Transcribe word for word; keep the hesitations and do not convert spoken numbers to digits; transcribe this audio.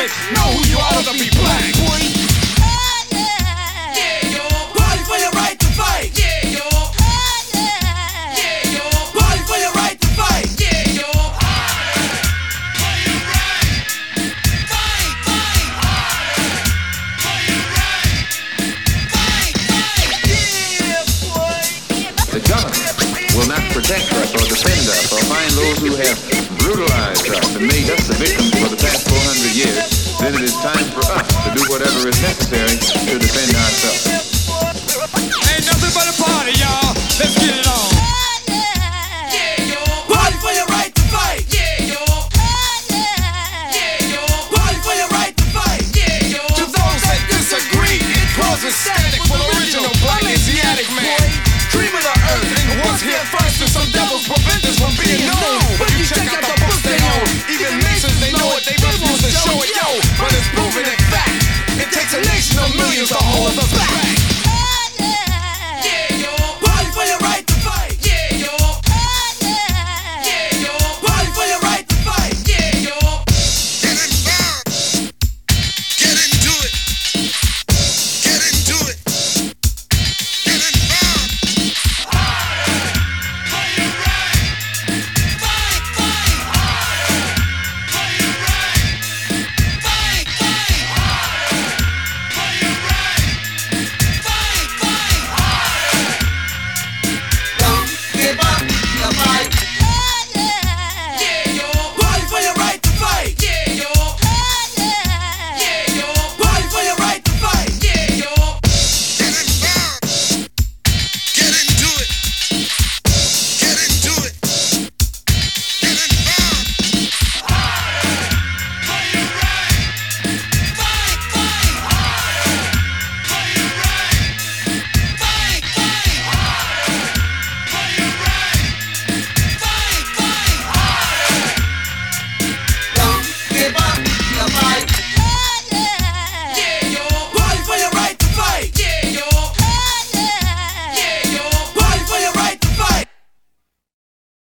it. Know who you are to be black. Yeah, yo. Party for your right to fight. Yeah, yo. Yeah, yo. Party for your right to fight. Yeah, yo. The government will not protect us or defend us or find those who have brutalized us and made us the victims for the past four hundred years. Then it is time for us to do whatever is necessary to defend ourselves. Ain't nothing but a party, y'all. Let's get it on. Yeah, yo. Party for your right to fight. Yeah, yo. Yeah, yo. Party for your right to fight. Yeah, yo. To those that disagree, it causes static for the original black Asiatic man. Cream of the earth and was here first, and some devils prevent us from being known. But you check out the books they own. Even nations, they know it, they refuse to show it, yo. But it's proven in fact, it takes a nation of millions to hold us back.